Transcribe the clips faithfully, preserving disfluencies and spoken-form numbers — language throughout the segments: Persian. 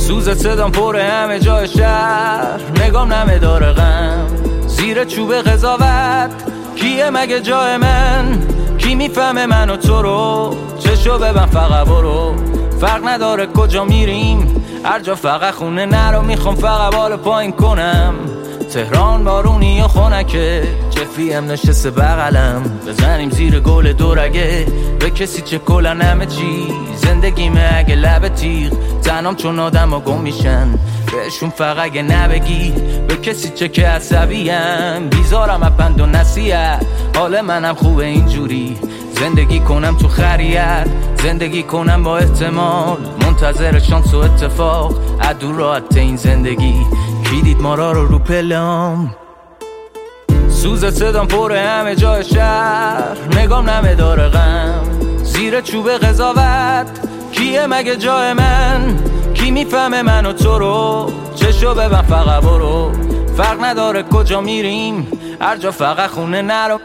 سوز صدام پر همه جای شهر، نگام نمه داره غم زیر چوب قضاوت. کیه مگه جای من؟ کی میفهمه من و تو رو؟ چشو ببن فقط برو، فرق نداره کجا میریم، هر جا فقط خونه نرو. میخوام فقط بالا پایین کنم، تهران بارونی و خونکه، جفیم نشسته بغلم، بزنیم زیر گل دورگه. به کسی چه کلن همه چی، زندگیمه اگه لب تیغ، تنام چون آدم ها گم میشن، بهشون فقط اگه نبگی. به کسی چه که عصبیم، بیزارم اپند و نصیحت، حال منم خوبه اینجوری، زندگی کنم تو خریت، زندگی کنم با احتمال، منتظر شانس و اتفاق، عدو راحت این زندگی. کی دید ما را رو رو پلم؟ سوز صدام پر همه جای شهر، نگام نمه داره غم زیر چوب قضاوت. کیه مگه جای من؟ کی میفهمه من و تو رو؟ چشو ببن فقط برو، فرق نداره کجا میریم، هر جا فقط خونه نرو.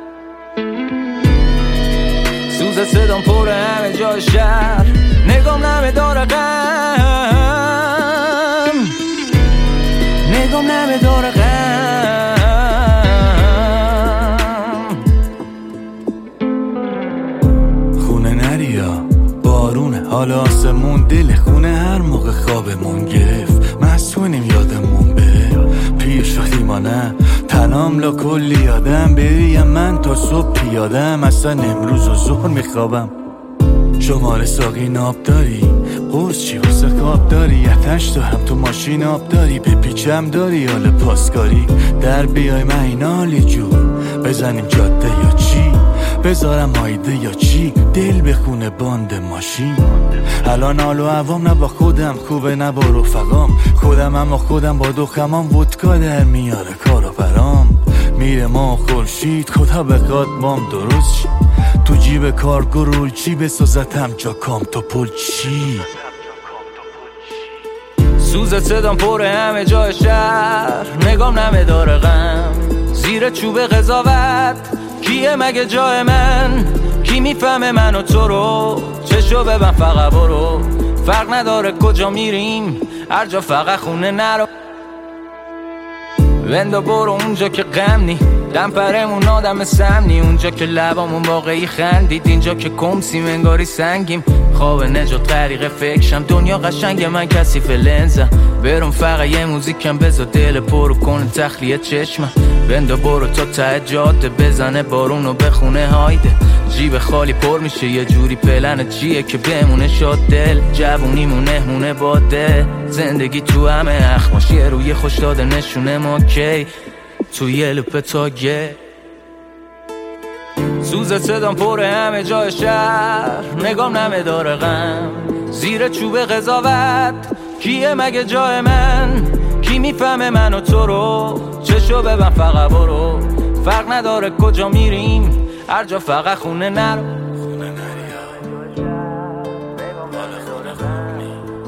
سوز صدام پر همه جای شهر، نگام نمه داره غم، نگام نمه داره غم. خونه نریا بارونه، حال آسمون دل خونه، هر موقع خوابمون گرفت مسئولیم یادمون بره. پیش وقتی ما نه تنام لا کلی یادم، بریم من تا صبح پیادم، اصلا امروز و ظهر میخوابم. شماره ساقی ناب داری، قرص چی واسه خواب داری، اتش دارم تو ماشین آب داری، به پیچم داری حال پاسکاری، در بیای من این حالی جور، بزنیم جاده یا چی، بذارم هایده یا چی، دل بخونه باند ماشین. الان حال و عوام نه با خودم خوبه نه با رفقام، خودم اما خودم با دخمام، ودکا در میاره کارو برام، میره ما خورشید خدا بخواد مام درست شی، تو جیب کارگو رول چی بسازتم جا کام تو پل چی. سوز صدام پر همه جای شهر، نگام نمه داره غم زیر چوب قضاوت. کیه مگه جای من؟ کی میفهمه من و تو رو؟ چشو ببن فقط برو، فرق نداره کجا میریم، هر جا فقط خونه نرو. بندو برو اونجا که غم نی، دم پرمون آدم سمنی، اونجا که لبامون واقعی خندید، اینجا که کمسیم انگاری سنگیم. خواب نجات طریق فکرشم، دنیا قشنگ من کثیف لنزم، برم فقط یه موزیکم بذار دل پرو کنه تخلیه چشمم. بندو برو تا ته جاده، بزنه بارونو بخونه هایده، جیب خالی پر میشه یه جوری، پلن چیه که بمونه شاد دل، جوونیمون مهمونه باده، زندگی تو همه اخماش، یه روی خوش داده نشونه ما کی تو یه لوپ تاگه. سوز صدام پر همه جای شهر، نگام نمه داره غم زیر چوب قضاوت. کیه مگه جای من؟ کی میفهمه من و تو رو؟ چشو ببن فقط برو، فرق نداره کجا میریم، هر جا فقط خونه نرو. خونه نریا حال خونه خوب نی،